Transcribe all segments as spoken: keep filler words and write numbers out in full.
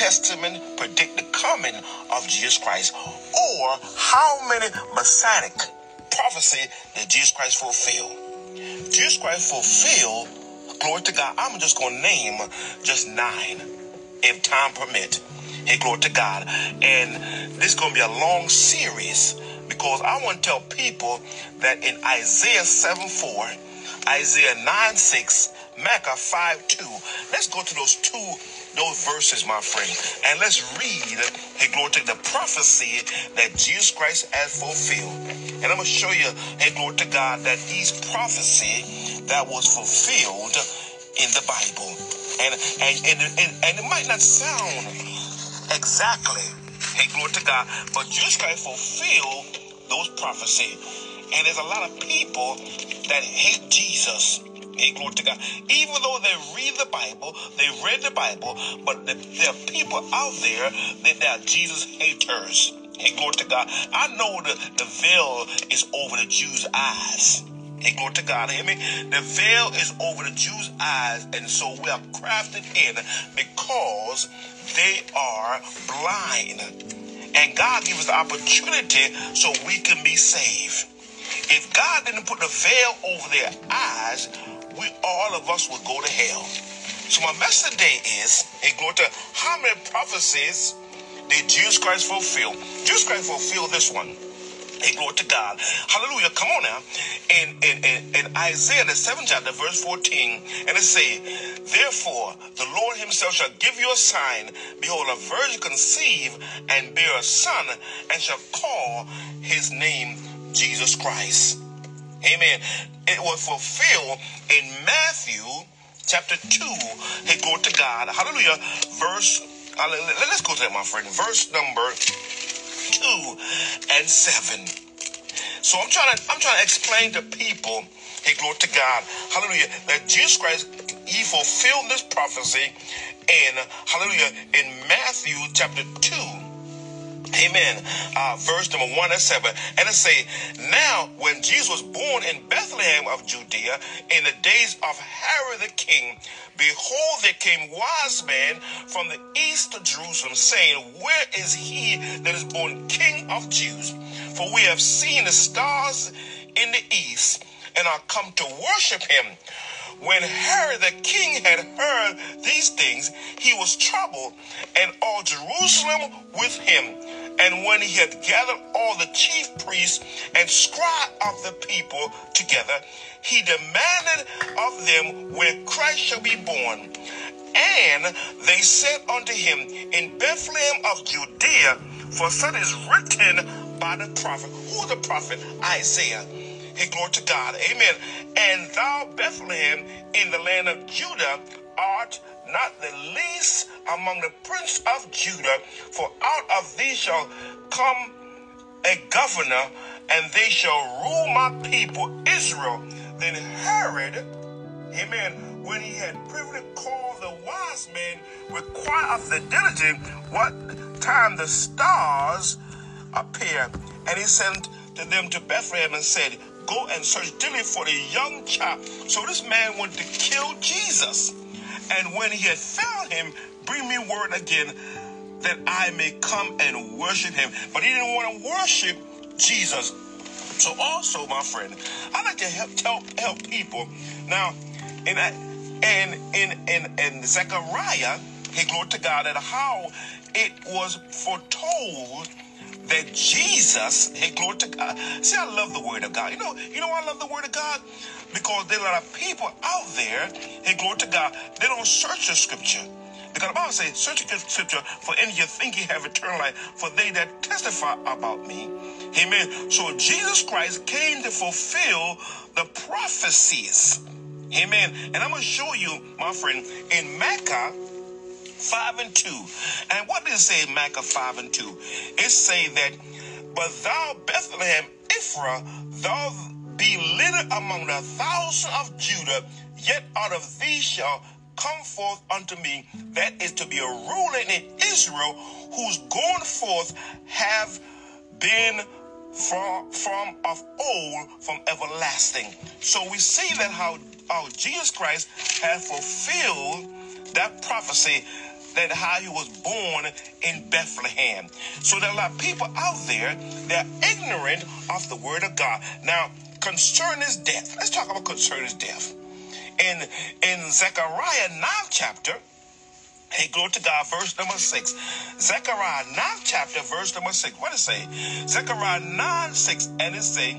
Testament predict the coming of Jesus Christ? Or how many messianic prophecy did Jesus Christ fulfill? Jesus Christ fulfilled, glory to God, I'm just going to name just nine, if time permit. Hey, glory to God. And this is going to be a long series, because I want to tell people that in Isaiah seven four, Isaiah nine six, Micah five two, let's go to those two, those verses, my friend, and let's read, hey, glory to the prophecy that Jesus Christ has fulfilled. And I'm going to show you, hey, glory to God, that these prophecy that was fulfilled in the Bible. And, and, and, and, and it might not sound exactly, hey, glory to God, but Jesus Christ fulfilled those prophecies. And there's a lot of people that hate Jesus. Hey, glory to God. Even though they read the Bible, they read the Bible, but there are people out there that are Jesus haters. Hey, glory to God. I know the, the veil is over the Jews' eyes. Hey, glory to God. Hear me? The veil is over the Jews' eyes, and so we are crafted in because they are blind. And God gives us the opportunity so we can be saved. If God didn't put the veil over their eyes, we all of us would go to hell. So my message today is, hey, glory to, how many prophecies did Jesus Christ fulfill? Jesus Christ fulfilled this one. Hey, glory to God. Hallelujah. Come on now. In, in, in, in Isaiah, the seventh chapter, verse fourteen, and it say, therefore, the Lord himself shall give you a sign. Behold, a virgin conceive and bear a son, and shall call his name Jesus Christ. Amen. It was fulfilled in Matthew chapter two. Hey, glory to God. Hallelujah. Verse, let's go to that, my friend. Verse number two and seven. So I'm trying to I'm trying to explain to people, hey, glory to God, hallelujah, that Jesus Christ, he fulfilled this prophecy in, hallelujah, in Matthew chapter two. Amen. Uh, verse number one and seven. And it say, now when Jesus was born in Bethlehem of Judea in the days of Herod the king, behold, there came wise men from the east to Jerusalem, saying, where is he that is born King of Jews? For we have seen the stars in the east and are come to worship him. When Herod the king had heard these things, he was troubled, and all Jerusalem with him. And when he had gathered all the chief priests and scribes of the people together, he demanded of them where Christ shall be born. And they said unto him, in Bethlehem of Judea, for so is written by the prophet. Who is the prophet? Isaiah. Hey, glory to God. Amen. And thou, Bethlehem, in the land of Judah, art not the least among the prince of Judah, for out of thee shall come a governor, and they shall rule my people Israel. Then Herod, amen, when he had privily called the wise men, required of the diligent what time the stars appear. And he sent to them to Bethlehem and said, go and search diligently for the young child. So this man wanted to kill Jesus. And when he had found him, bring me word again that I may come and worship him. But he didn't want to worship Jesus. So also, my friend, I like to help help, help people. Now, in in in in, in Zechariah, hey, glory to God, that how it was foretold that Jesus, hey, glory to God. See, I love the word of God. You know, you know why I love the word of God? Because there are a lot of people out there, hey, glory to God, they don't search the scripture. Because the Bible says, search the scripture, for in you think you have eternal life, for they that testify about me. Amen. So Jesus Christ came to fulfill the prophecies. Amen. And I'm going to show you, my friend, in Micah five and two. And what does it say in Micah five and two? It say that, but thou, Bethlehem Ephraim, thou be little among the thousands of Judah, yet out of thee shall come forth unto me that is to be a ruler in Israel, whose going forth have been from, from of old, from everlasting. So we see that how, how Jesus Christ has fulfilled that prophecy that how he was born in Bethlehem. So there are a lot of people out there that are ignorant of the word of God. Now, concerning his death, let's talk about concerning his death. In, in Zechariah ninth chapter, hey, glory to God, verse number six. Zechariah ninth chapter, verse number six. What does it say? Zechariah nine six, and it say,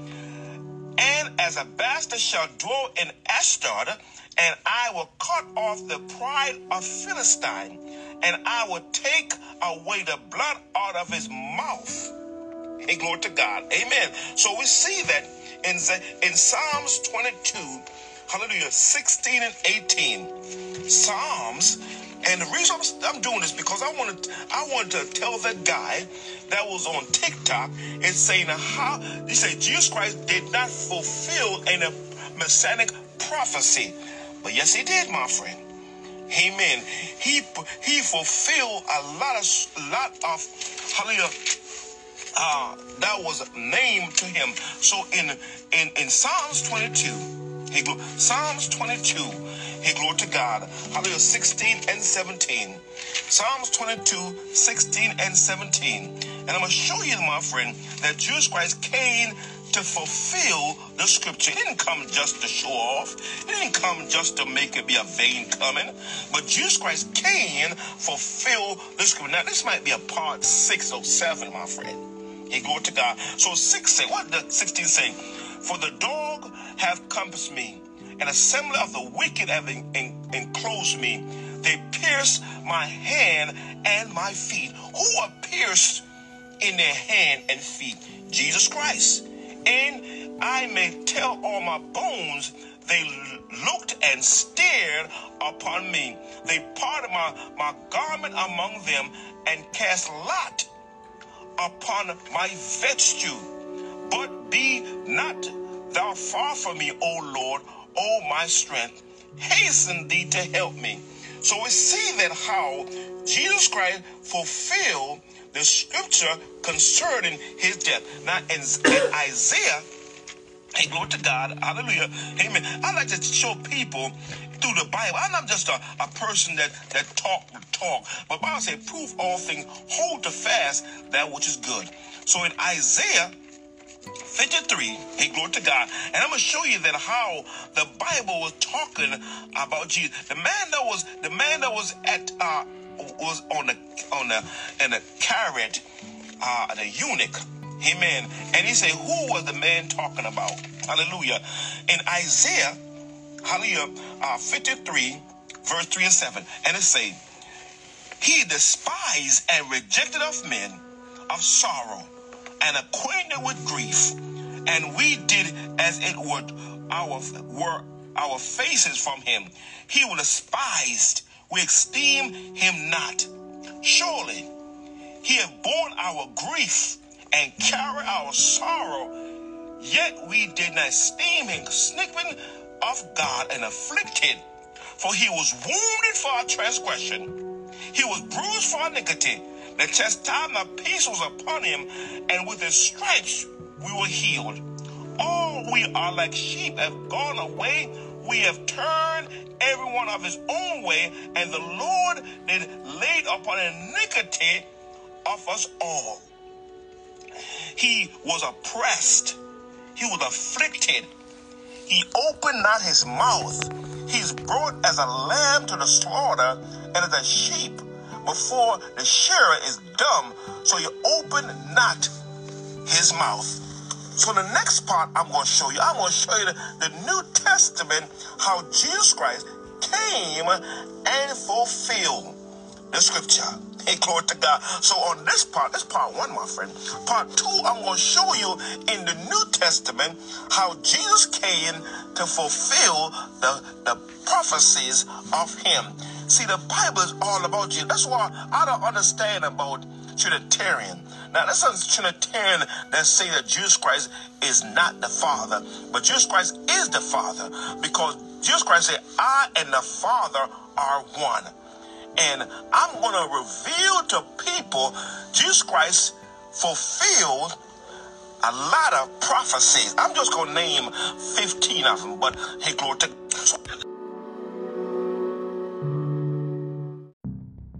and as a bastard shall dwell in Ashdod, and I will cut off the pride of Philistine, and I will take away the blood out of his mouth. Hey, glory to God. Amen. So we see that in, in Psalms twenty-two, hallelujah, sixteen and eighteen. Psalms, and the reason I'm doing this because I wanted, I wanted to tell that guy that was on TikTok is saying how, he said Jesus Christ did not fulfill any messianic prophecy. But yes, he did, my friend. Amen. He he fulfilled a lot of lot of hallelujah uh, that was named to him. So in in in Psalms twenty-two, he go Psalms twenty-two. He glory to God. Hallelujah. sixteen and seventeen. Psalms twenty-two, sixteen and seventeen. And I'm going to show you, my friend, that Jesus Christ came to fulfill the scripture. It didn't come just to show off. It didn't come just to make it be a vain coming. But Jesus Christ came to fulfill the scripture. Now, this might be a part six or seven, my friend. He glory to God. So six say, what does sixteen say? For the dog have compassed me, an assembly of the wicked have en- en- enclosed me. They pierced my hand and my feet. Who are pierced in their hand and feet? Jesus Christ. And I may tell all my bones, they looked and stared upon me. They parted my, my garment among them and cast lot upon my vesture. But be not thou far from me, O Lord, O my strength. Hasten thee to help me. So we see that how Jesus Christ fulfilled the scripture concerning his death. Now in, in Isaiah, hey, glory to God, hallelujah, amen. I like to show people through the Bible. I'm not just a, a person that, that talk the talk, but Bible says, prove all things, hold to fast that which is good. So in Isaiah fifty-three, hey, glory to God, and I'm going to show you that how the Bible was talking about Jesus. The man that was, the man that was at, uh, was on the, on the, in the chariot, uh, the eunuch, amen. And he said, who was the man talking about? Hallelujah. In Isaiah, hallelujah, uh, fifty-three, verse three and seven, and it say, he despised and rejected of men of sorrow, and acquainted with grief, and we did as it would our were our faces from him. He was despised, we esteemed him not. Surely he hath borne our grief and carried our sorrow, yet we did not esteem him smitten of God and afflicted. For he was wounded for our transgression, he was bruised for our iniquity. The chastisement of peace was upon him, and with his stripes we were healed. All we are like sheep have gone away. We have turned every one of his own way, and the Lord did lay upon iniquity of us all. He was oppressed. He was afflicted. He opened not his mouth. He is brought as a lamb to the slaughter, and as a sheep before the shearer is dumb, so he opened not his mouth. So the next part I'm going to show you, I'm going to show you the, the New Testament, how Jesus Christ came and fulfilled the scripture. Hey, glory to God. So on this part, this part one, my friend. Part two, I'm going to show you in the New Testament how Jesus came to fulfill the, the prophecies of him. See, the Bible is all about Jesus. That's why I don't understand about Trinitarian. Now, there's some Trinitarian that say that Jesus Christ is not the Father, but Jesus Christ is the Father, because Jesus Christ said, I and the Father are one. And I'm going to reveal to people Jesus Christ fulfilled a lot of prophecies. I'm just going to name fifteen of them, but hey, glory to God.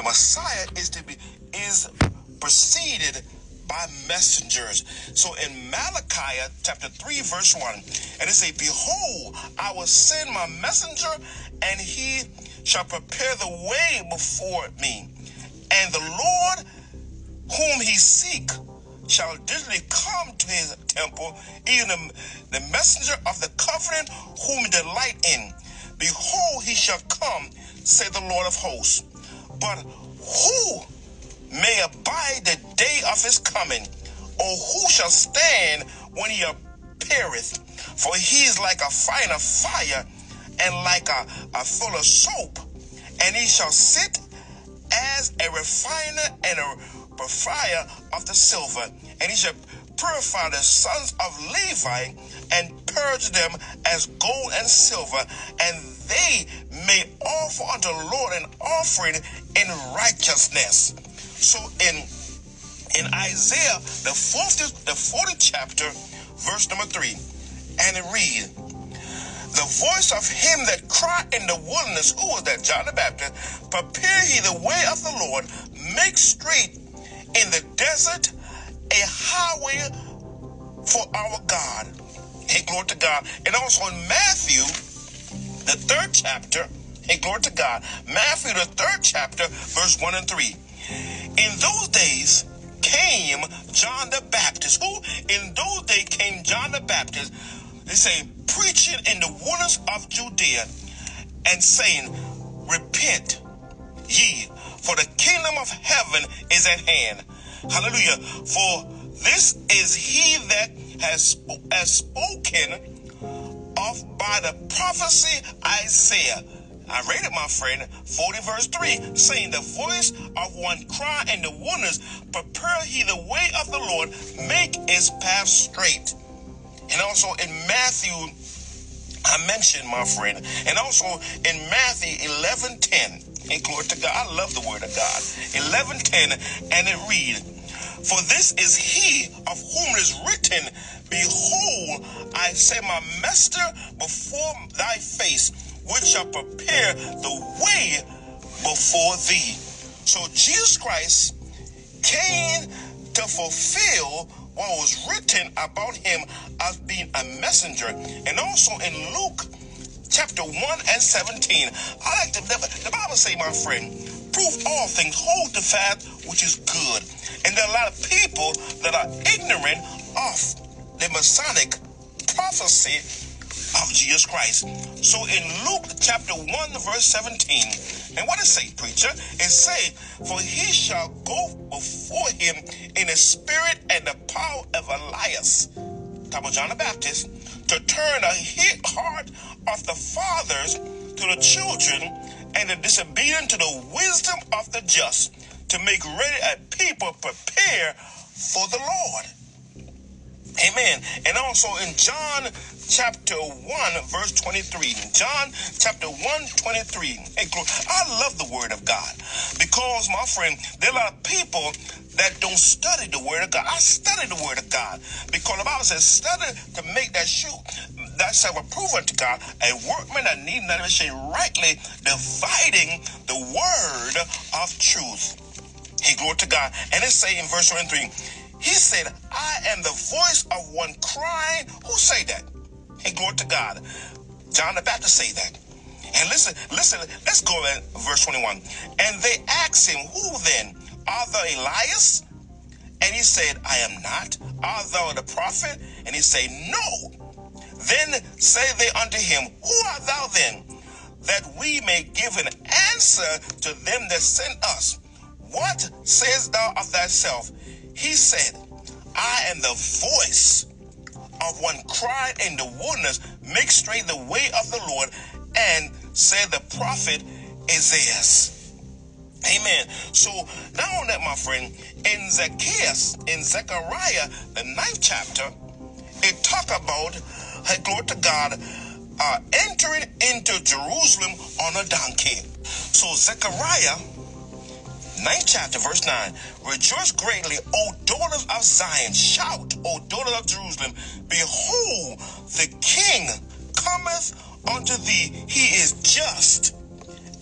the Messiah is to be is preceded by messengers. So in Malachi chapter three verse one, and it says, behold, I will send my messenger, and he shall prepare the way before me. And the Lord whom he seek shall diligently come to his temple, even the, the messenger of the covenant whom he delight in. Behold, he shall come, say the Lord of hosts. But who may abide the day of his coming, or who shall stand when he appeareth? For he is like a finer fire, and like a, a full of soap, and he shall sit as a refiner and a purifier of the silver, and he shall purify the sons of Levi, and purge them as gold and silver, and they may offer unto the Lord an offering in righteousness. So in in Isaiah, the fortieth, the fortieth chapter, verse number three, and it reads, the voice of him that cried in the wilderness, who was that? John the Baptist. Prepare ye the way of the Lord, make straight in the desert a highway for our God. Hey, glory to God. And also in Matthew, the third chapter, hey, glory to God. Matthew, the third chapter, verse one and three. In those days came John the Baptist. Who? In those days came John the Baptist. They say, preaching in the wilderness of Judea, and saying, repent ye, for the kingdom of heaven is at hand. Hallelujah. For this is he that has, has spoken of by the prophecy Isaiah. I read it, my friend, forty verse three, saying, the voice of one cry in the wilderness, prepare ye the way of the Lord, make his path straight. And also in Matthew, I mentioned, my friend, and also in Matthew eleven ten, and glory to God, I love the word of God, eleven ten, and it reads, for this is he of whom it is written, behold, I send my messenger before thy face, which shall prepare the way before thee. So Jesus Christ came to fulfill what was written about him as being a messenger. And also in Luke chapter one and seventeen, I like to, the Bible say, my friend, prove all things, hold the fast which is good. And there are a lot of people that are ignorant of the Masonic prophecy of Jesus Christ. So in Luke chapter one verse seventeen, and what it say, preacher? It say, for he shall go before him in the spirit and the power of Elias, talk about John the Baptist, to turn the heart of the fathers to the children, and the disobedient to the wisdom of the just, to make ready a people prepare for the Lord. Amen. And also in John chapter one, verse twenty-three. John chapter one, twenty-three. Hey, I love the word of God, because, my friend, there are a lot of people that don't study the word of God. I study the word of God, because the Bible says, study to make that shoe that shall approve unto God, a workman that need not say rightly dividing the word of truth. Hey, glory to God. And it say in verse twenty-three, he said, I am the voice of one crying. Who say that? Hey, glory to God. John the Baptist say that. And listen, listen, let's go at verse twenty-one. And they asked him, who then? Art thou Elias? And he said, I am not. Art thou the prophet? And he said, no. Then say they unto him, who art thou then? That we may give an answer to them that sent us. What sayest thou of thyself? He said, I am the voice of one crying in the wilderness, make straight the way of the Lord, and said the prophet Isaiah. Amen. So not only that, my friend, in Zacchaeus, in Zechariah, the ninth chapter, it talk about, hey, glory to God, uh, entering into Jerusalem on a donkey. So Zechariah, ninth chapter, verse nine, rejoice greatly, O daughters of Zion. Shout, O daughters of Jerusalem. Behold, the King cometh unto thee. He is just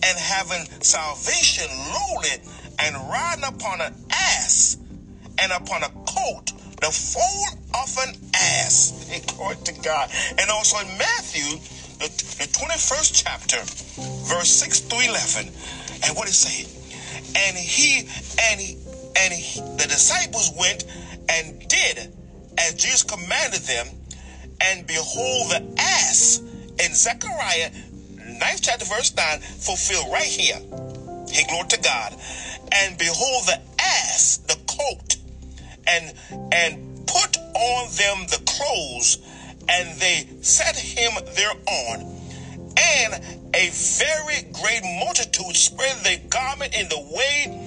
and having salvation lowly, and riding upon an ass, and upon a colt, the foal of an ass. Hey, glory to God. And also in Matthew, the, the twenty-first chapter, verse six through eleven. And what it say? And he, and he, and he, the disciples went and did as Jesus commanded them, and behold, the ass in Zechariah, ninth chapter, verse nine, fulfilled right here. Hey, glory to God. And behold, the ass, the colt, and and put on them the clothes, and they set him thereon. And a very great multitude spread their garment in the way.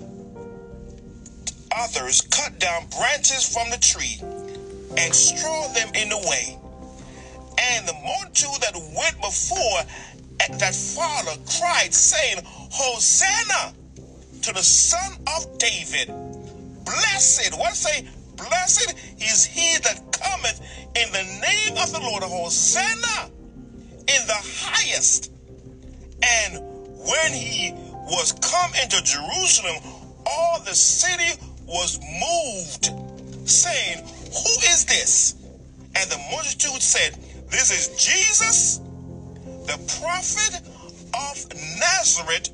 Others cut down branches from the tree and straw them in the way. And the multitude that went before that followed cried, saying, Hosanna to the Son of David. Blessed, what say? Blessed is he that cometh in the name of the Lord. Hosanna in the highest. And when he was come into Jerusalem, all the city was moved, saying, Who is this? And the multitude said, This is Jesus, the prophet of Nazareth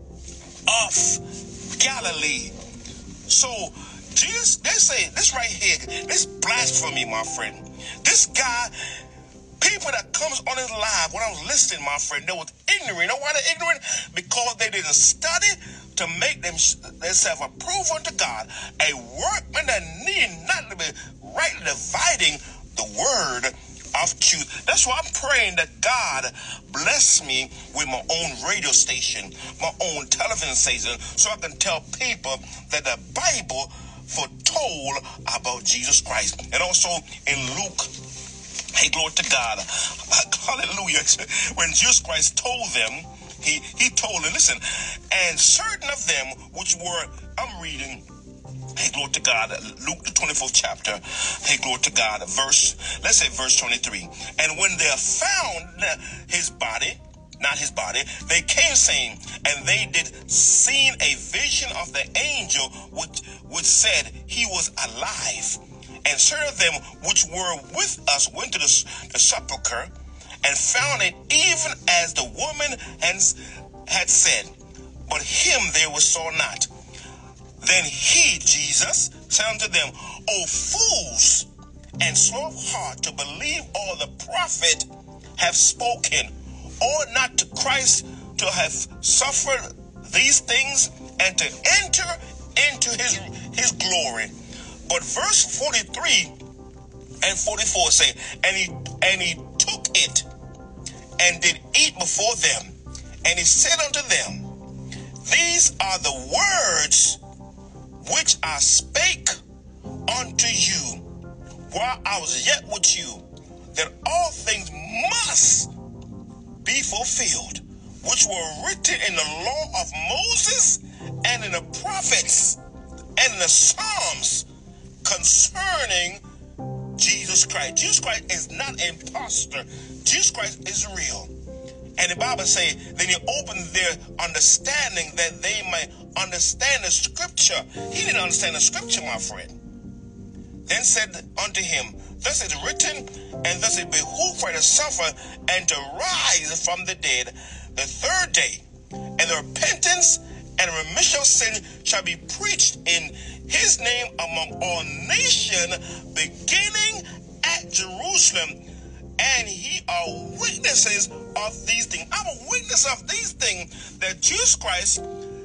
of Galilee. So Jesus, they say this right here, this blasphemy, my friend. This guy, people that comes on his live, when I was listening, my friend, they was ignorant. You know why they're ignorant? Because they didn't study to make them themselves approved unto God. A workman that need not to be rightly dividing the word of truth. That's why I'm praying that God bless me with my own radio station, my own television station, so I can tell people that the Bible foretold about Jesus Christ. And also in Luke, hey, glory to God, hallelujah, when Jesus Christ told them, he, he told them, listen, and certain of them which were, I'm reading, hey, glory to God, Luke, the twenty-fourth chapter, hey, glory to God, verse, let's say verse twenty-three. And when they found his body, not his body, they came saying, and they did see a vision of the angel which, which said he was alive. And certain of them which were with us went to the, the sepulchre and found it even as the woman has, had said, but him they were saw not. Then he, Jesus, said unto them, O fools, and slow of heart to believe all the prophet have spoken. Ought not to Christ to have suffered these things and to enter into his, his glory? But verse forty-three and forty-four say, and he, and he took it and did eat before them. And he said unto them, These are the words which I spake unto you while I was yet with you, that all things must be fulfilled, which were written in the law of Moses and in the prophets and in the Psalms concerning Jesus Christ. Jesus Christ is not an imposter. Jesus Christ is real. And the Bible say, then he opened their understanding that they might understand the scripture. He didn't understand the scripture, my friend. Then said unto him, Thus it is written, and thus it behooved for to suffer and to rise from the dead the third day. And the repentance and remission of sin shall be preached in his name among all nations, beginning at Jerusalem. And ye are witnesses of these things. I'm a witness of these things, that Jesus Christ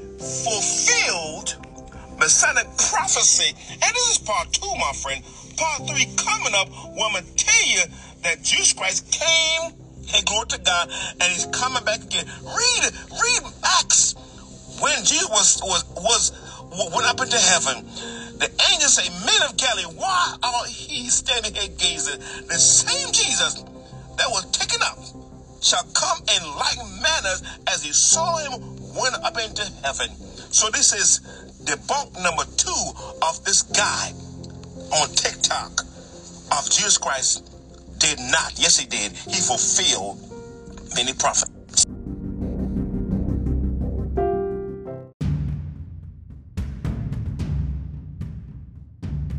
fulfilled Messianic prophecy. And this is part two, my friend. Part three coming up, where I'm going to tell you that Jesus Christ came, hey, glory to God, and he's coming back again. Read, read Acts. When Jesus was, was, was, went up into heaven, the angels say, Men of Galilee, why are ye standing here gazing? The same Jesus that was taken up shall come in like manner as he saw him went up into heaven. So this is debunk number two of this guy on TikTok of Jesus Christ did not. Yes, he did. He fulfilled many prophets.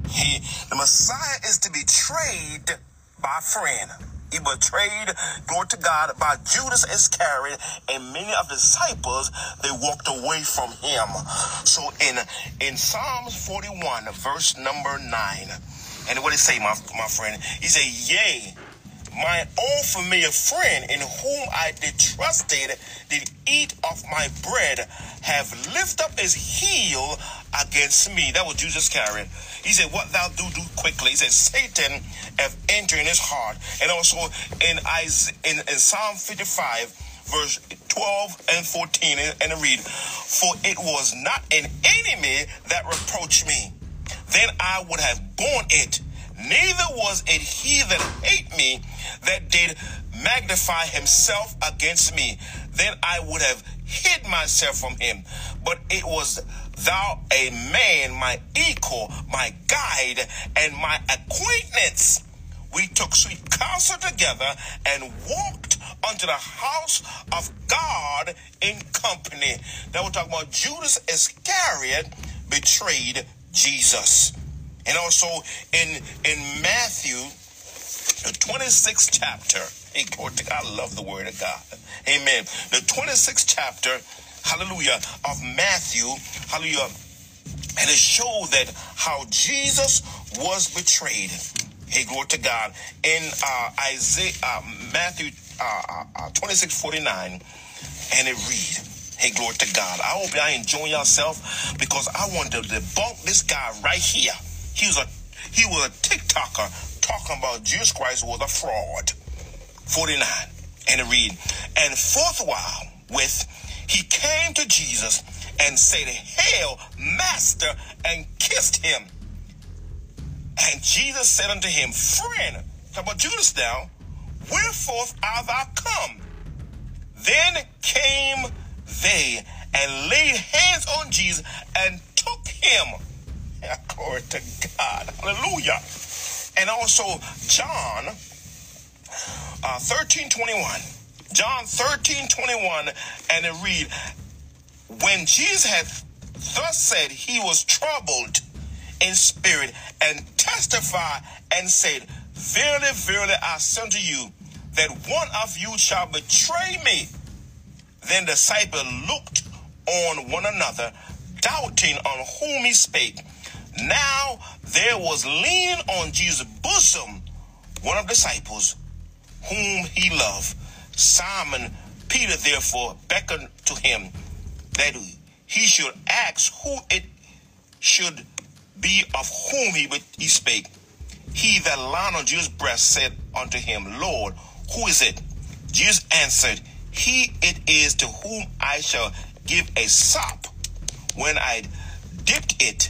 He, the Messiah is to be betrayed by a friend. He betrayed, glory to God, by Judas Iscariot, and many of the disciples, they walked away from him. So in, in Psalms forty-one, verse number nine, and what did he say, my, my friend? He said, yea, my old familiar friend in whom I did trusted did eat of my bread, have lifted up his heel against me. That was Judas Iscariot. He said, what thou do, do quickly. He said, Satan have entered in his heart. And also in, Isaiah, in, in Psalm fifty-five, verse twelve and fourteen, and, and read, for it was not an enemy that reproached me, then I would have borne it. Neither was it he that hate me that did magnify himself against me, then I would have hid myself from him. But it was thou a man, my equal, my guide, and my acquaintance. We took sweet counsel together and walked unto the house of God in company. Now we're talking about Judas Iscariot betrayed Jesus. And also in, in Matthew, the twenty-sixth chapter, hey, glory to God, I love the word of God. Amen. The twenty-sixth chapter, hallelujah, of Matthew, hallelujah, and it showed that how Jesus was betrayed. Hey, glory to God. In uh, Isaiah, uh, Matthew uh, uh, twenty-six forty-nine, and it read, hey, glory to God. I hope y'all enjoying yourself, because I want to debunk this guy right here. He was a he was a TikToker talking about Jesus Christ was a fraud. forty-nine, and it read, and forthwhile with he came to Jesus and said, hail, master, and kissed him. And Jesus said unto him, friend, talk about Judas now, wherefore art thou come? Then came they and laid hands on Jesus and took him. Glory to God. Hallelujah. And also John uh, thirteen twenty-one. John thirteen twenty-one, and it read, when Jesus had thus said, he was troubled in spirit and testified and said, verily, verily, I say unto you, that one of you shall betray me. Then the disciples looked on one another, doubting on whom he spake. Now there was leaning on Jesus' bosom one of the disciples whom he loved. Simon Peter therefore beckoned to him that he should ask who it should be of whom he, he spake. He that lay on Jesus' breast said unto him, Lord, who is it? Jesus answered, he it is to whom I shall give a sop when I dipped it.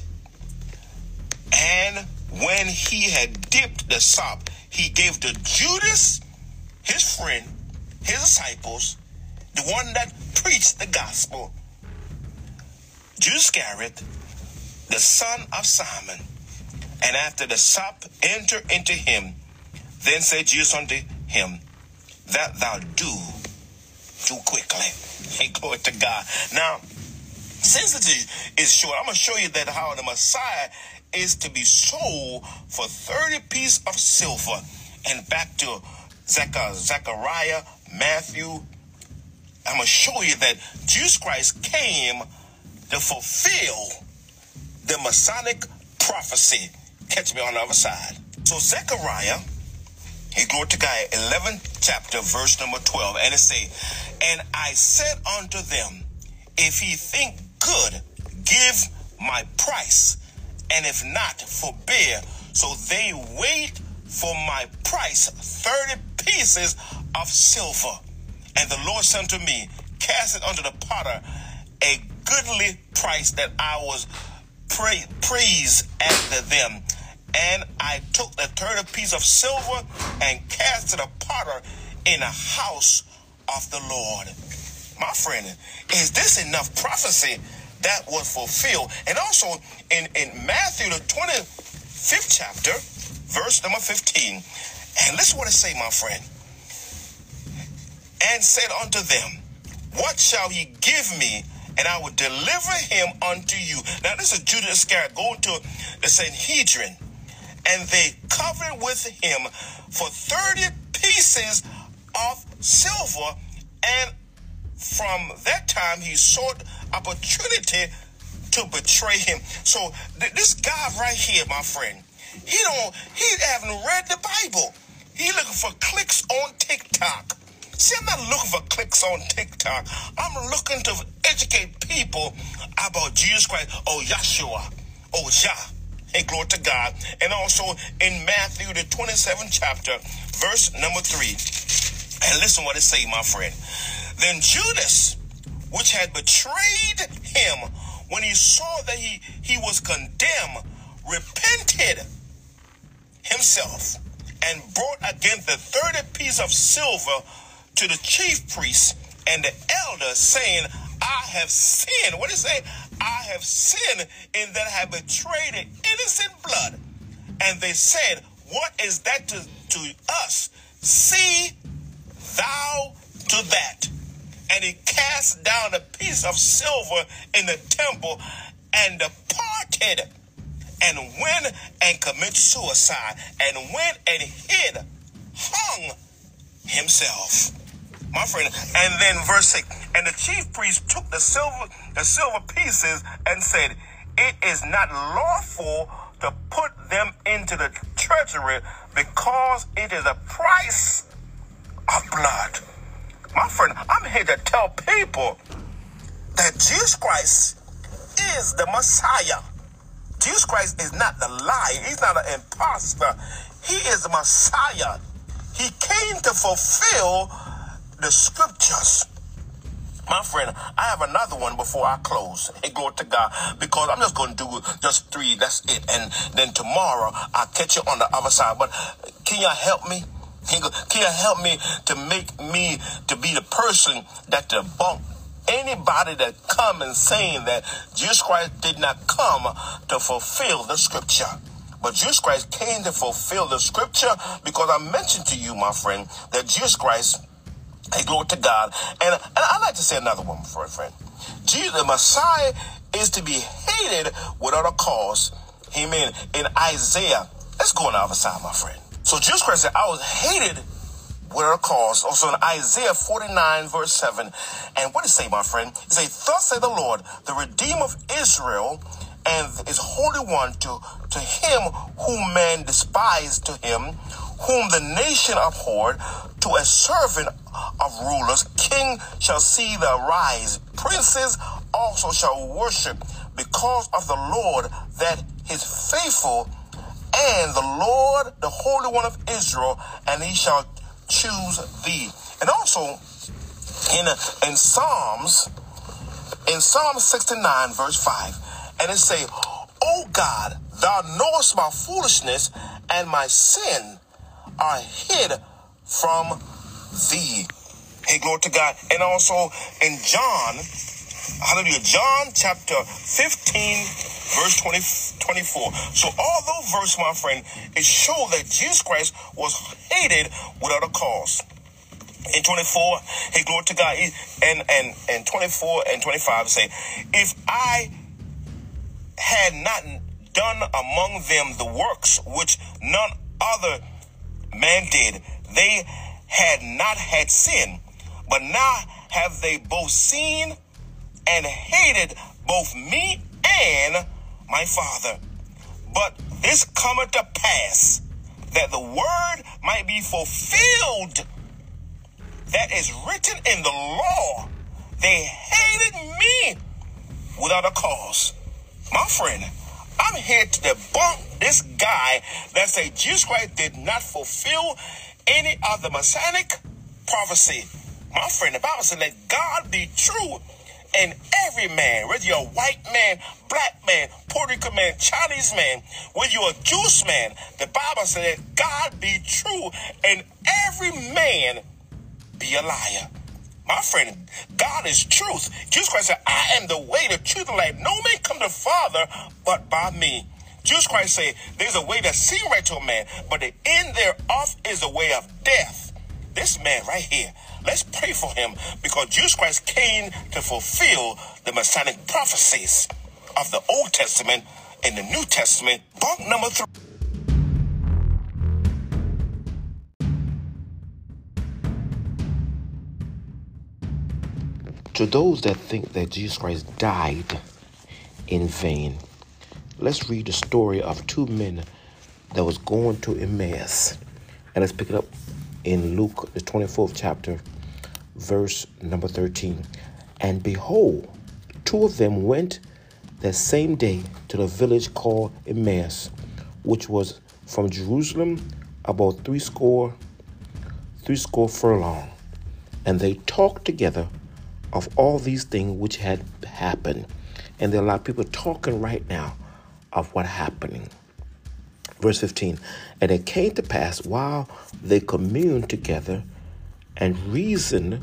And when he had dipped the sop, he gave to Judas, his friend, his disciples, the one that preached the gospel, Judas Iscariot, the son of Simon. And after the sop entered into him, then said Jesus unto him, that thou do, do quickly. Hey, glory to God. Now, since it is short, I'm going to show you that how the Messiah is to be sold for thirty pieces of silver. And back to Zechariah, Matthew, I'm going to show you that Jesus Christ came to fulfill the Messianic prophecy. Catch me on the other side. So Zechariah, he glory to God, eleventh chapter, verse number twelve, and it say, and I said unto them, if ye think good, give my price, and if not, forbear. So they wait for my price, thirty pieces of silver. And the Lord said unto me, cast it unto the potter, a goodly price that I was pra- praised after them. And I took the thirty piece of silver and cast it to the potter in the house of the Lord. My friend, is this enough prophecy that was fulfilled? And also in, in Matthew, the twenty-fifth chapter, verse number fifteen, and listen what it say, my friend. And said unto them, what shall ye give me? and I will deliver him unto you. Now this is Judas Iscariot going to the Sanhedrin, and they covered with him for thirty pieces of silver, and from that time he sought opportunity to betray him. So th- this guy right here, my friend, he don't, he haven't read the Bible. He looking for clicks on TikTok. See, I'm not looking for clicks on TikTok. I'm looking to educate people about Jesus Christ, or Yeshua, or Jah. Hey, glory to God. And also in Matthew, the twenty-seventh chapter, verse number three. And listen what it say, my friend. Then Judas, which had betrayed him, when he saw that he, he was condemned, repented himself and brought again the thirty piece of silver to the chief priests and the elders, saying, I have sinned. What does it say? I have sinned in that I have betrayed an innocent blood. And they said, what is that to, to us? See thou to that. And he cast down a piece of silver in the temple and departed, and went and committed suicide, and went and hid, hung himself. My friend, and then verse six, and the chief priest took the silver, the silver pieces and said, it is not lawful to put them into the treasury, because it is a price of blood. My friend, I'm here to tell people that Jesus Christ is the Messiah. Jesus Christ is not the liar. He's not an imposter. He is the Messiah. He came to fulfill the scriptures. My friend, I have another one before I close. Hey, glory to God, because I'm just going to do just three. That's it. And then tomorrow I'll catch you on the other side. But can y'all help me? Can you help me to make me to be the person that debunk anybody that come and saying that Jesus Christ did not come to fulfill the scripture? But Jesus Christ came to fulfill the scripture, because I mentioned to you, my friend, that Jesus Christ, hey, glory to God. And, and I'd like to say another one, my friend. Jesus, the Messiah, is to be hated without a cause. Amen. In Isaiah, let's go on the other side, my friend. So Jesus Christ said, I was hated without a cause. Also in Isaiah forty-nine, verse seven. And what does it say, my friend? It says, thus saith the Lord, the Redeemer of Israel, and his Holy One, to, to him whom man despised, to him whom the nation abhorred, to a servant of rulers, king shall see the rise, princes also shall worship, because of the Lord that is faithful, and the Lord, the Holy One of Israel, and he shall choose thee. And also in, in Psalms, in Psalm sixty-nine, verse five, and it say, O God, thou knowest my foolishness, and my sin are hid from thee. Hey, glory to God. And also in John, hallelujah, John chapter fifteen, verse twenty, twenty-four. So all those verses, my friend, it shows that Jesus Christ was hated without a cause. In twenty-four, hey, glory to God, and, and, and twenty-four and twenty-five say, if I had not done among them the works which none other man did, they had not had sin. But now have they both seen and hated both me and my Father. But this cometh to pass, that the word might be fulfilled that is written in the law, they hated me without a cause. My friend, I'm here to debunk this guy that say Jesus Christ did not fulfill any of the Messianic prophecy. My friend, the Bible said, let God be true, and every man, whether you're a white man, black man, Puerto Rican man, Chinese man, whether you're a Jewish man, the Bible said that God be true, and every man be a liar. My friend, God is truth. Jesus Christ said, I am the way, the truth, and life. No man come to the Father but by me. Jesus Christ said, there's a way that seems right to a man, but the end thereof is the way of death. this man right here, let's pray for him, because Jesus Christ came to fulfill the Messianic prophecies of the Old Testament and the New Testament. Bunk number three. To those that think that Jesus Christ died in vain, let's read the story of two men that was going to Emmaus. And let's pick it up in Luke, the twenty-fourth chapter, verse number thirteen. And behold, two of them went that same day to the village called Emmaus, which was from Jerusalem about three score, three score furlong. And they talked together of all these things which had happened. And there are a lot of people talking right now of what happening. Verse fifteen, and it came to pass while they communed together and reasoned,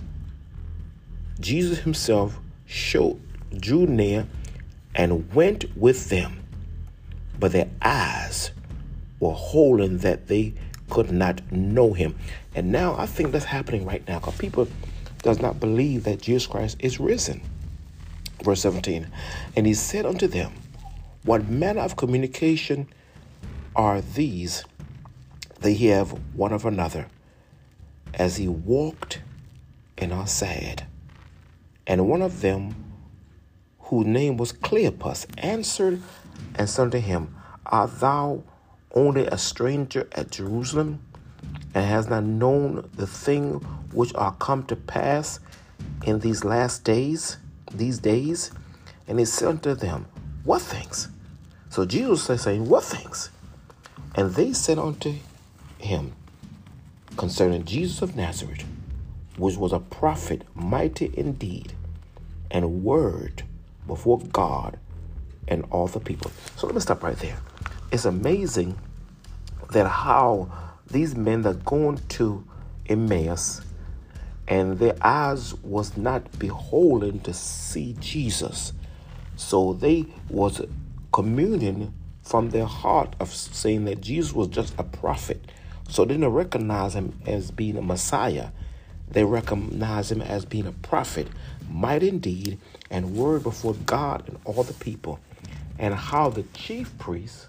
Jesus himself showed, drew near and went with them. But their eyes were holden that they could not know him. And now I think that's happening right now, because people does not believe that Jesus Christ is risen. Verse seventeen, and he said unto them, what manner of communication are these they have one of another, as he walked and are sad? And one of them, whose name was Cleopas, answered and said unto him, art thou only a stranger at Jerusalem, and hast not known the thing which are come to pass in these last days, these days? And he said unto them, what things? So Jesus is saying, what things? And they said unto him, concerning Jesus of Nazareth, which was a prophet, mighty indeed, and word before God and all the people. So let me stop right there. It's amazing that how these men that going to Emmaus, and their eyes was not beholden to see Jesus. So they was communing from their heart of saying that Jesus was just a prophet. So they didn't recognize him as being a Messiah. They recognize him as being a prophet, might indeed, and word before God and all the people. And how the chief priests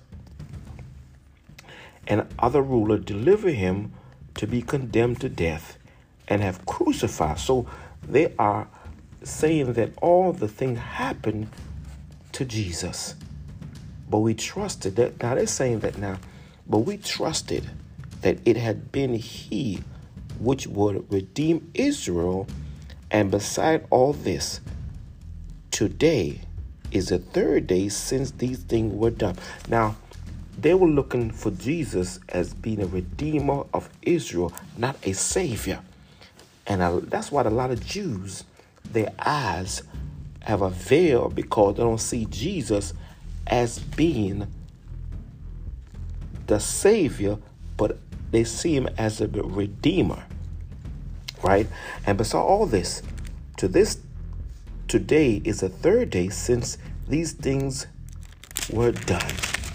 and other ruler deliver him to be condemned to death and have crucified. So they are saying that all the things happened to Jesus. But we trusted that. Now they're saying that now, but we trusted that it had been he which would redeem Israel. And beside all this, today is the third day since these things were done. Now, they were looking for Jesus as being a redeemer of Israel, not a savior. And uh, that's why a lot of Jews, their eyes have a veil, because they don't see Jesus as being the savior, but they see him as a redeemer, right? And beside all this, to this today is the third day since these things were done.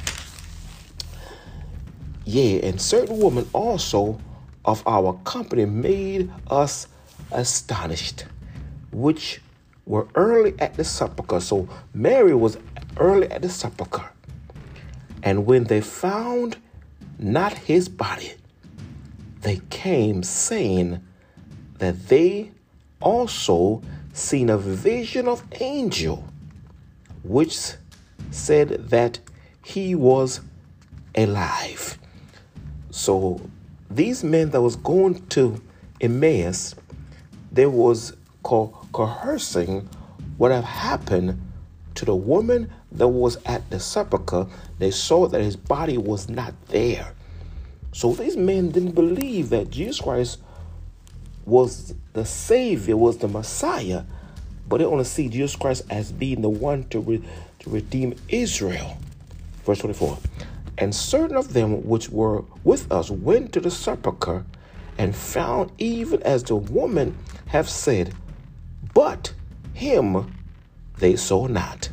Yea, and certain women also of our company made us astonished, which were early at the sepulchre. So Mary was early at the sepulchre. And when they found not his body, they came saying that they also seen a vision of angel, which said that he was alive. So these men that was going to Emmaus, they was co- coercing what have happened to the woman that was at the sepulchre. They saw that his body was not there. So these men didn't believe that Jesus Christ was the Savior, was the Messiah, but they only see Jesus Christ as being the one to, re- to redeem Israel. Verse twenty-four. And certain of them which were with us went to the sepulchre and found even as the woman have said, but him they saw not.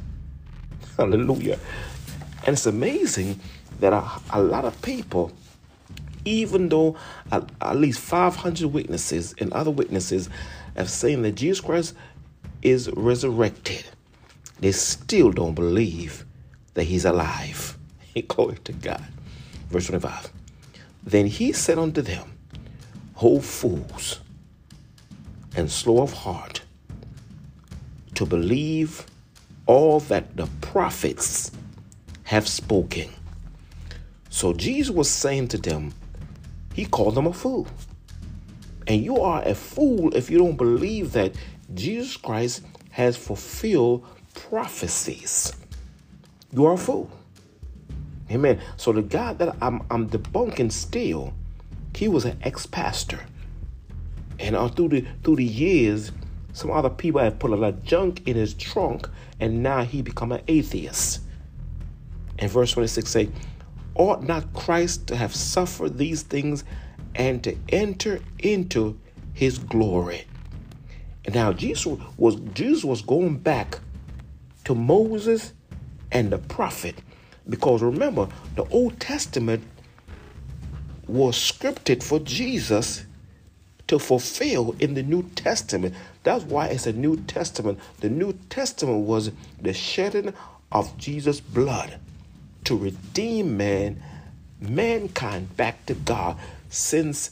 Hallelujah. And it's amazing that a, a lot of people even though at, at least five hundred witnesses and other witnesses have saying that Jesus Christ is resurrected, they still don't believe that he's alive. Glory to God. Verse twenty-five. Then he said unto them, O fools, and slow of heart to believe all that the prophets have spoken. So Jesus was saying to them, he called them a fool. And you are a fool if you don't believe that Jesus Christ has fulfilled prophecies. You are a fool. Amen. So the guy that I'm, I'm debunking still, he was an ex-pastor. And uh, through the through the years, some other people have put a lot of junk in his trunk, and now he become an atheist. And verse twenty-six say, ought not Christ to have suffered these things and to enter into his glory? And now Jesus was Jesus was going back to Moses and the prophet, because remember, the Old Testament was scripted for Jesus to fulfill in the New Testament. That's why it's a New Testament. The New Testament was the shedding of Jesus' blood to redeem man, mankind back to God. Since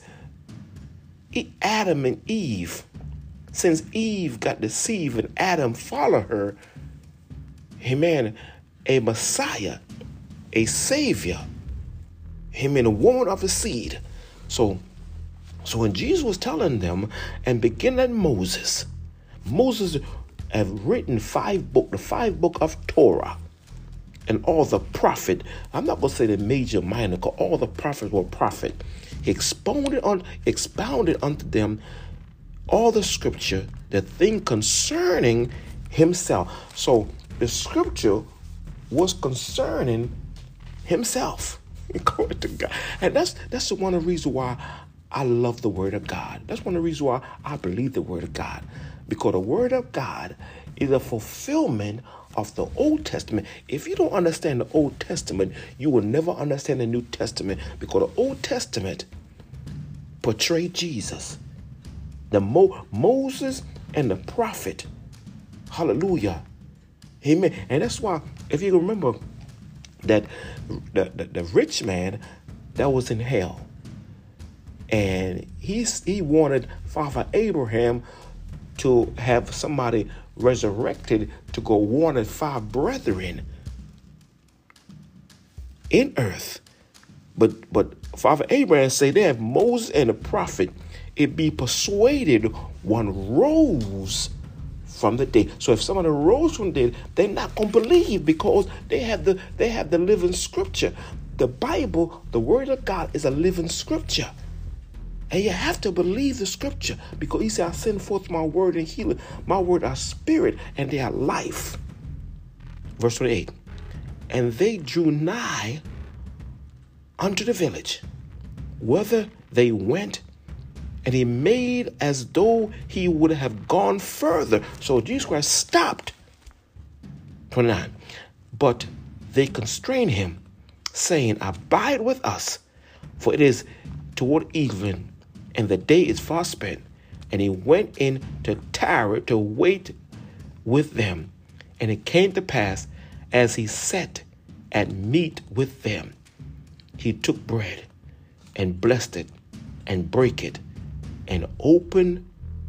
Adam and Eve, since Eve got deceived and Adam followed her, amen, a Messiah, a Savior, amen, a woman of the seed. So, so when Jesus was telling them, and beginning at Moses, Moses have written five books, the five book of Torah, and all the prophet. I'm not going to say the major, minor, because all the prophets were prophet. He expounded on, expounded unto them all the scripture, the thing concerning himself. So the scripture was concerning himself. Glory to God. And that's that's the one of the reasons why I love the word of God. That's one of the reasons why I believe the word of God. Because the word of God is a fulfillment of the Old Testament. If you don't understand the Old Testament, you will never understand the New Testament, because the Old Testament portrayed Jesus. The Mo- Moses and the prophet. Hallelujah. Amen. And that's why, if you remember, that the, the, the rich man that was in hell, and he, he wanted Father Abraham to have somebody resurrected to go warn his five brethren in earth. But but Father Abraham said, there, Moses and the prophet, it be persuaded one rose from the dead. So if somebody rose from the dead, they're not going to believe, because they have the they have the living scripture. The Bible, the word of God, is a living scripture. And you have to believe the scripture, because he said, I send forth my word and healing. My word are spirit and they are life. Verse twenty-eight. And they drew nigh unto the village, whither they went, and he made as though he would have gone further. So Jesus Christ stopped. twenty-nine. But they constrained him, saying, abide with us, for it is toward evening, and the day is far spent. And he went in to Tyre to wait with them. And it came to pass, as he sat at meat with them, he took bread and blessed it and brake it and opened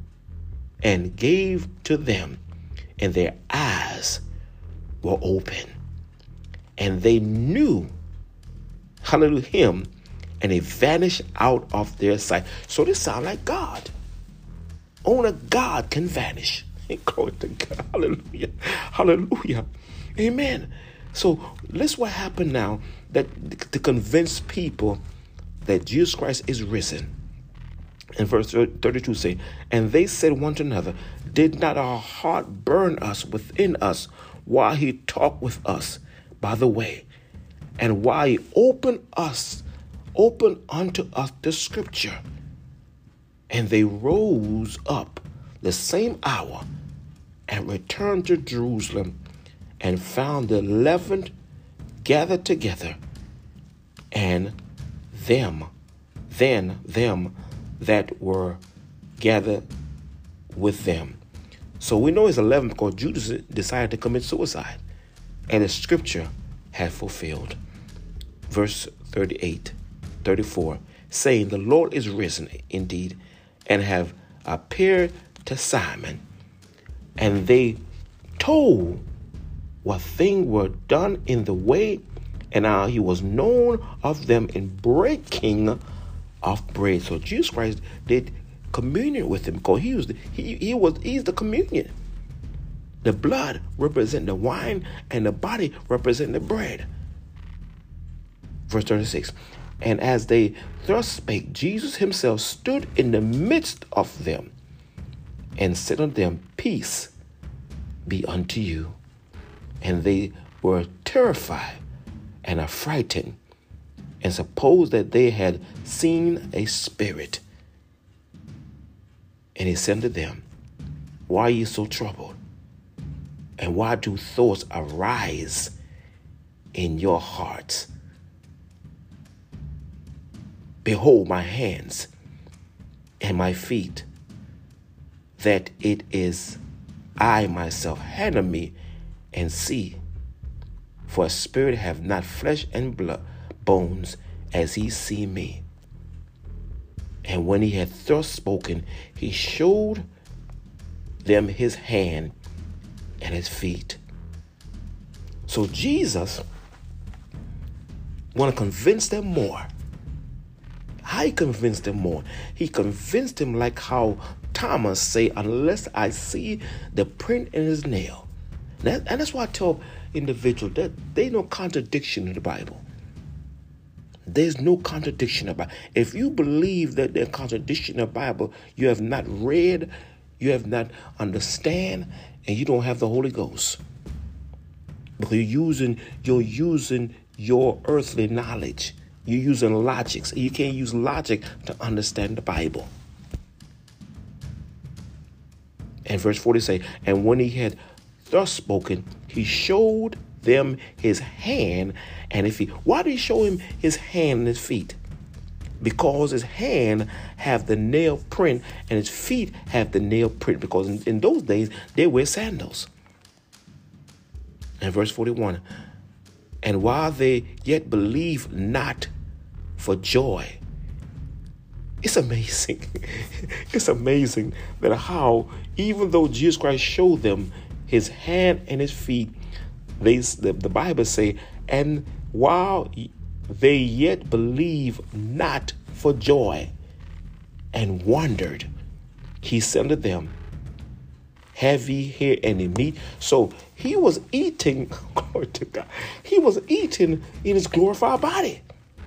and gave to them, and their eyes were open, and they knew, hallelujah, him, and they vanished out of their sight. So this sounds like God. Only God can vanish. Glory to God. Hallelujah. Hallelujah. Amen. So let's what happened now, that to convince people that Jesus Christ is risen. And verse thirty-two say, and they said one to another, did not our heart burn us within us while he talked with us by the way, and while he opened us, opened unto us the scripture? And they rose up the same hour and returned to Jerusalem, and found the eleven gathered together, and them than them that were gathered with them. So we know it's eleven because Judas decided to commit suicide, and the scripture had fulfilled. Verse thirty-eight, thirty-four, saying, the Lord is risen indeed, and have appeared to Simon. And they told what things were done in the way, and how he was known of them in breaking of bread. So Jesus Christ did communion with him because he was the, he he was he's the communion. The blood represent the wine, and the body represent the bread. Verse thirty-six. And as they thus spake, Jesus himself stood in the midst of them, and said unto them, peace be unto you. And they were terrified and affrighted, and supposed that they had seen a spirit. And he said to them, why are ye so troubled? And why do thoughts arise in your hearts? Behold my hands and my feet, that it is I myself. Handle me and see. For a spirit have not flesh and blood, bones, as ye see me. And when he had thus spoken, he showed them his hand and his feet. So Jesus want to convince them more. How he convinced them more? He convinced them like how Thomas say, unless I see the print in his nail. That, and that's why I tell individuals that there's no contradiction in the Bible. There's no contradiction about it. If you believe that there's contradiction in the Bible, you have not read, you have not understand, and you don't have the Holy Ghost. Because you're using, you're using your earthly knowledge. You're using logics. You can't use logic to understand the Bible. And verse forty say, and when he had thus spoken, he showed them his hand and his feet. Why did he show him his hand and his feet? Because his hand have the nail print and his feet have the nail print. Because in, in those days, they wear sandals. And verse forty-one, and while they yet believe not for joy. It's amazing. It's amazing that how, even though Jesus Christ showed them his hand and his feet, they, the, the Bible say, and while they yet believe not for joy and wondered, he said to them, have ye here any meat? So he was eating, glory to God, he was eating in his glorified body.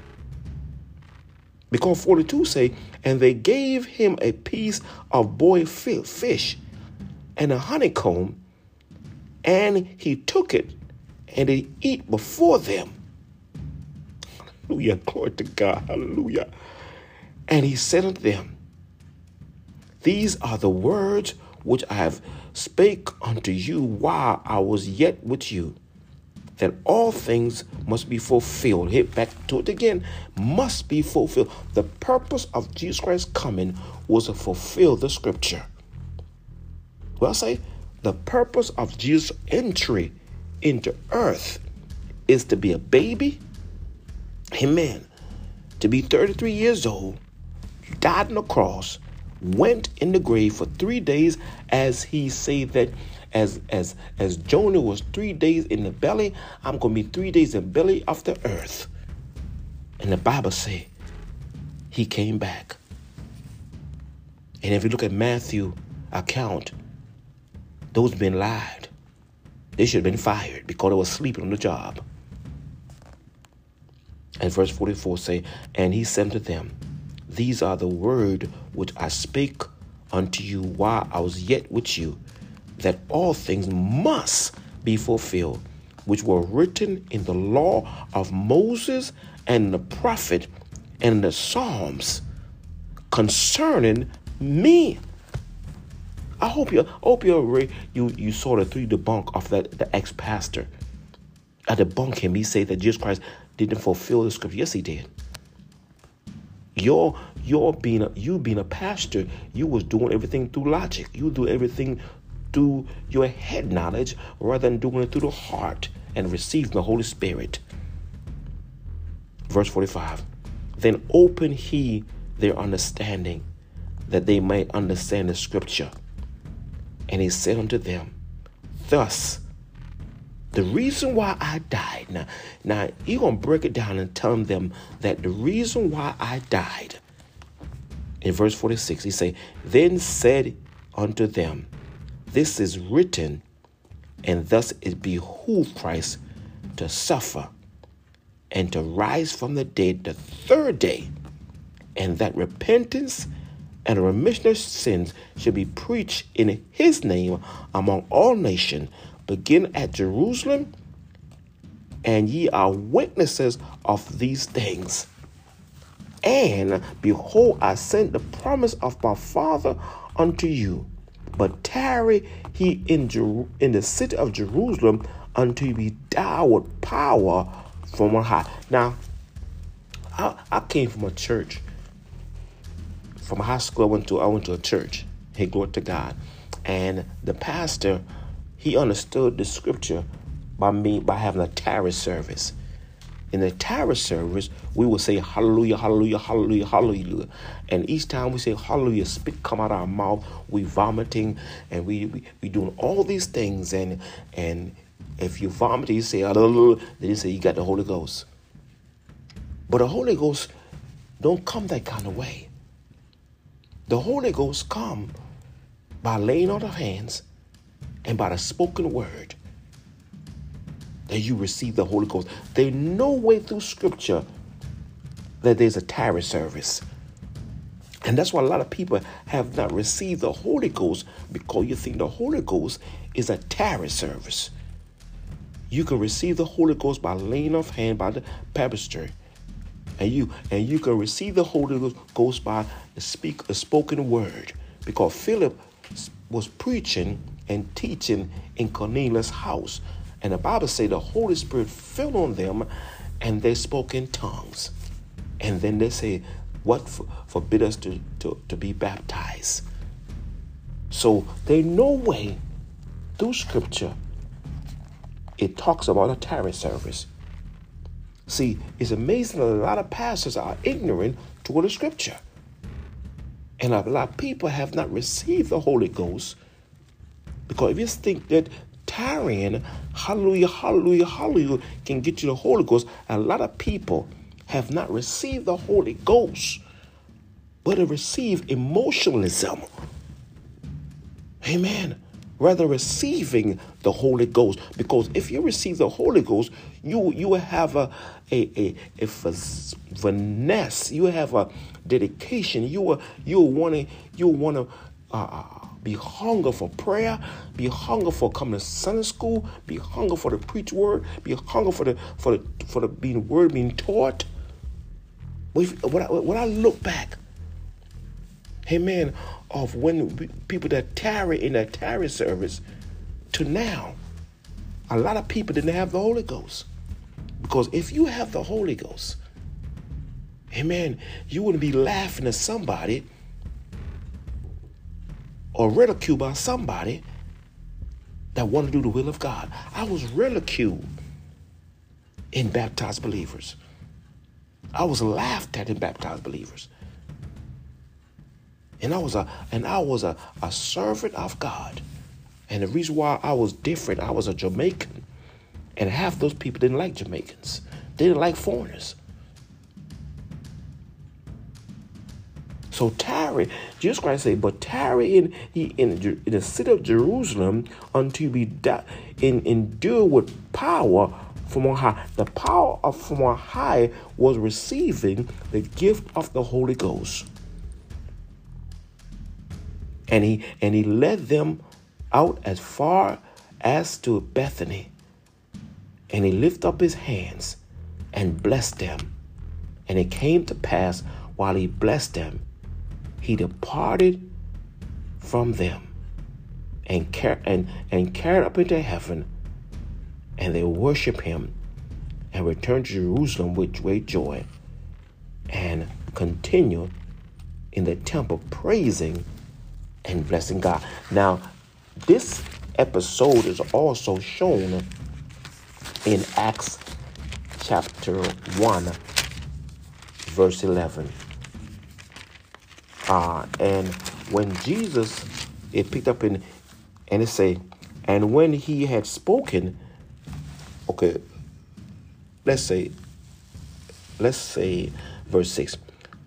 Because forty-two say, and they gave him a piece of boiled fish and a honeycomb, and he took it and he eat before them. Hallelujah, glory to God, hallelujah. And he said unto them, these are the words which I have spake unto you while I was yet with you, that all things must be fulfilled. Hit back to it again. Must be fulfilled. The purpose of Jesus Christ's coming was to fulfill the scripture. Well, I say the purpose of Jesus' entry into earth is to be a baby. Amen. To be thirty-three years old, died on the cross, went in the grave for three days, as he said that as as as Jonah was three days in the belly, I'm going to be three days in the belly of the earth. And the Bible say he came back. And if you look at Matthew account, those men lied. They should have been fired because they were sleeping on the job. And verse forty-four say, and he said to them, these are the word which I spake unto you while I was yet with you, that all things must be fulfilled, which were written in the law of Moses and the prophet and the Psalms concerning me. I hope you, hope you, you, you saw the three debunk of that the ex-pastor. I debunk him. He said that Jesus Christ didn't fulfill the scripture. Yes, he did. Your your being a, you being a pastor, you was doing everything through logic. You do everything through your head knowledge rather than doing it through the heart and receiving the Holy Spirit. Verse forty-five. Then open he their understanding, that they may understand the scripture. And he said unto them, thus, the reason why I died. Now, now you're going to break it down and tell them that the reason why I died. In verse forty-six, he say, then said unto them, this is written, and thus it behooved Christ to suffer and to rise from the dead the third day, and that repentance and a remission of sins should be preached in his name among all nations, begin at Jerusalem, and ye are witnesses of these things. And behold, I send the promise of my Father unto you, but tarry he in, Jer- in the city of Jerusalem until you be endowed with power from on high. Now, I, I came from a church. From high school, I went to I went to a church. Hey, glory to God. And the pastor, he understood the scripture by me by having a tarry service. In the tarry service, we would say hallelujah, hallelujah, hallelujah, hallelujah. And each time we say hallelujah, spit come out of our mouth, we vomiting, and we we, we doing all these things. And and if you vomit, you say hallelujah, then you say you got the Holy Ghost. But the Holy Ghost don't come that kind of way. The Holy Ghost come by laying on of hands and by the spoken word that you receive the Holy Ghost. There's no way through scripture that there's a tarry service. And that's why a lot of people have not received the Holy Ghost, because you think the Holy Ghost is a tarry service. You can receive the Holy Ghost by laying of hand by the baptistry. And you and you can receive the Holy Ghost by the speak the spoken word, because Philip was preaching and teaching in Cornelius' house, and the Bible says the Holy Spirit fell on them, and they spoke in tongues, and then they say, "What for, forbid us to, to to be baptized?" So there's no way through Scripture it talks about a tarry service. See, it's amazing that a lot of pastors are ignorant toward the scripture. And a lot of people have not received the Holy Ghost, because if you think that tarrying, hallelujah, hallelujah, hallelujah, can get you the Holy Ghost, a lot of people have not received the Holy Ghost, but have received emotionalism. Amen. Rather receiving the Holy Ghost, because if you receive the Holy Ghost, you you will have a a a, a finesse, you have a dedication, you will you will want to you want to uh, be hunger for prayer, be hunger for coming to Sunday school, be hunger for the preach word, be hunger for the for the for the being word being taught. When I, when I look back, amen, of when people that tarry in that tarry service to now, a lot of people didn't have the Holy Ghost. Because if you have the Holy Ghost, amen, you wouldn't be laughing at somebody or ridiculed by somebody that want to do the will of God. I was ridiculed in baptized believers. I was laughed at in baptized believers. And I was a and I was a, a servant of God. And the reason why I was different, I was a Jamaican. And half those people didn't like Jamaicans. They didn't like foreigners. So tarry, Jesus Christ said, but tarry in, in, in the city of Jerusalem until you be da- in, endued with power from on high. The power of from on high was receiving the gift of the Holy Ghost. And he and he led them out as far as to Bethany. And he lifted up his hands and blessed them. And it came to pass, while he blessed them, he departed from them and, car- and, and carried up into heaven. And they worshiped him and returned to Jerusalem with great joy and continue in the temple praising and blessing God. Now, this episode is also shown in Acts chapter one, verse eleven. Uh, and when Jesus, it picked up in, and it say, and when he had spoken, okay, let's say, let's say verse six.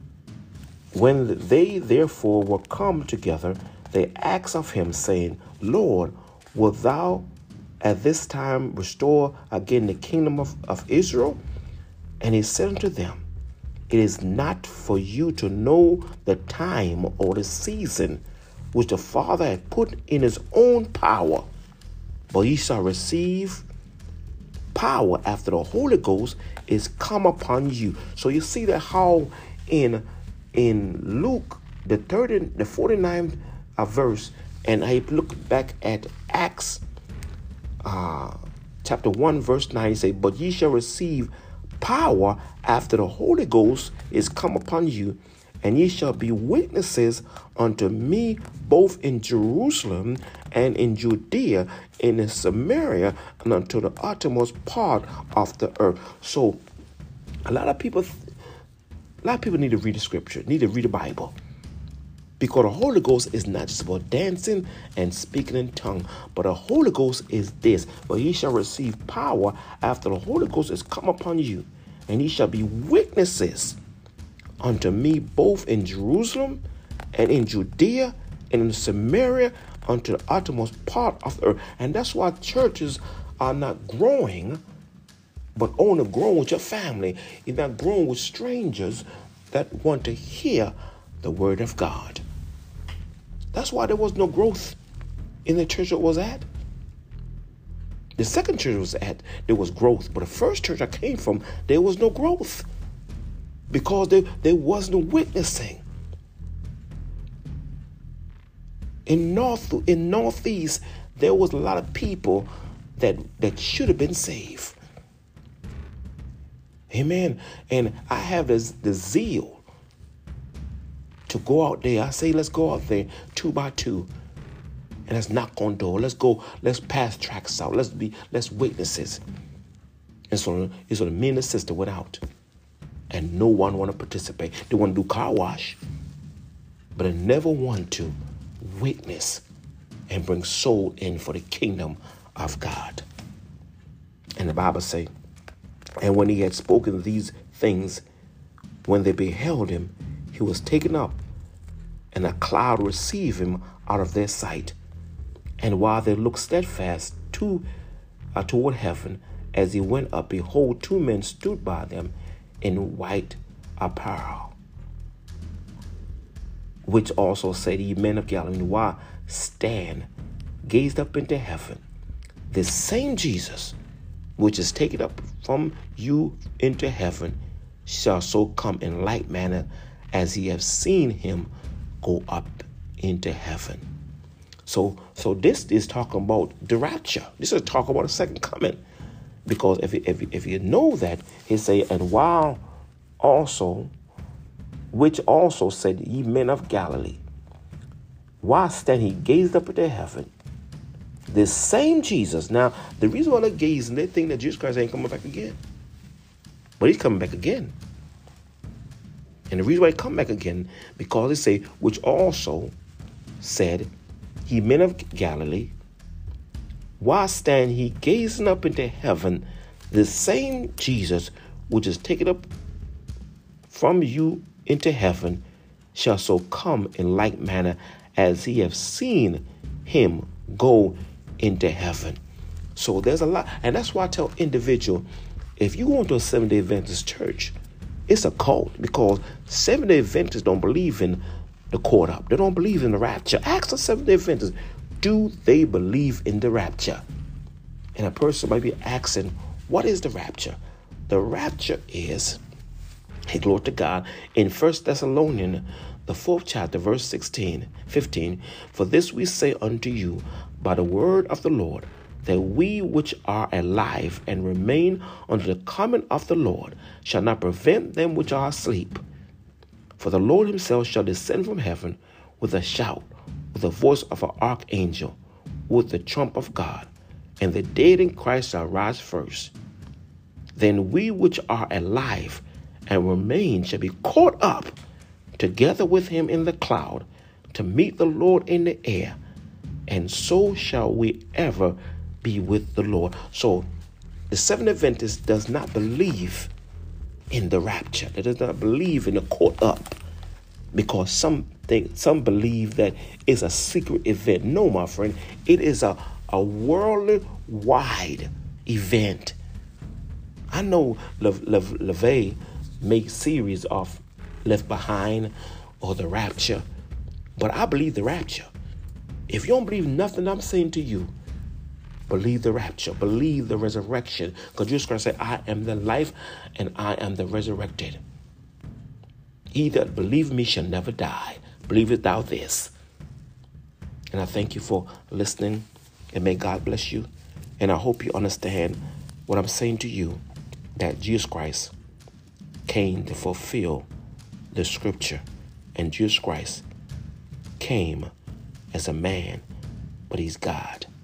When they therefore were come together, they asked of him, saying, Lord, wilt thou at this time restore again the kingdom of, of Israel? And he said unto them, it is not for you to know the time or the season which the Father hath put in his own power, but ye shall receive power after the Holy Ghost is come upon you. So you see that how in in Luke, the thirty, the forty-ninth uh, verse, and I look back at Acts uh, chapter one, verse nine, say, but ye shall receive power after the Holy Ghost is come upon you, and ye shall be witnesses unto me both in Jerusalem and in Judea and in Samaria and unto the uttermost part of the earth. So a lot of people a lot of people need to read the scripture, need to read the Bible. Because the Holy Ghost is not just about dancing and speaking in tongue, but the Holy Ghost is this. But ye shall receive power after the Holy Ghost is come upon you, and ye shall be witnesses unto me both in Jerusalem and in Judea and in Samaria unto the uttermost part of the earth. And that's why churches are not growing, but only growing with your family. You're not growing with strangers that want to hear the word of God. That's why there was no growth in the church I was at. The second church I was at, there was growth. But the first church I came from, there was no growth. Because there, there wasn't witnessing. In North in Northeast, there was a lot of people that, that should have been saved. Amen. And I have this the zeal to go out there. I say, let's go out there two by two. And let's knock on door. Let's go, let's pass tracts out. Let's be, let's witnesses. And so, and so me and the sister went out. And no one want to participate. They want to do car wash. But they never want to witness and bring soul in for the kingdom of God. And the Bible say, and when he had spoken these things, when they beheld him, he was taken up, and a cloud received him out of their sight. And while they looked steadfast to, uh, toward heaven, as he went up, behold, two men stood by them in white apparel, which also said, ye men of Galilee, why stand gazed up into heaven? This same Jesus, which is taken up from you into heaven, shall so come in like manner as ye have seen him go up into heaven. So, so this is talking about the rapture. This is talking about the second coming. Because if you, if you, if you know that, he say, and while also, which also said, ye men of Galilee, why stand he gazed up into heaven? This same Jesus. Now, the reason why they're gazing, they think that Jesus Christ ain't coming back again. But he's coming back again. And the reason why he come back again, because they say, which also said, ye men of Galilee, why stand he gazing up into heaven? The same Jesus, which is taken up from you into heaven, shall so come in like manner as ye have seen him go into heaven. So there's a lot. And that's why I tell individual, if you go into a Seventh-day Adventist church, it's a cult, because Seventh-day Adventists don't believe in the caught up. They don't believe in the rapture. Ask the Seventh-day Adventists, do they believe in the rapture? And a person might be asking, what is the rapture? The rapture is, hey, glory to God, in First Thessalonians, the fourth chapter, verse sixteen, fifteen, for this we say unto you by the word of the Lord, that we which are alive and remain unto the coming of the Lord shall not prevent them which are asleep. For the Lord himself shall descend from heaven with a shout, with the voice of an archangel, with the trump of God, and the dead in Christ shall rise first. Then we which are alive and remain shall be caught up together with him in the cloud to meet the Lord in the air, and so shall we ever be with the Lord. So the Seventh Adventist does not believe in the rapture. It does not believe in the caught up, because some think, some believe that it's a secret event. No, my friend, it is a, a worldwide event. I know LaVey makes series of Left Behind or the Rapture, but I believe the rapture. If you don't believe nothing I'm saying to you, believe the rapture, believe the resurrection, because Jesus Christ said, I am the life and I am the resurrected. He that believe me shall never die. Believest thou this? And I thank you for listening, and may God bless you. And I hope you understand what I'm saying to you, that Jesus Christ came to fulfill the scripture, and Jesus Christ came as a man, but he's God.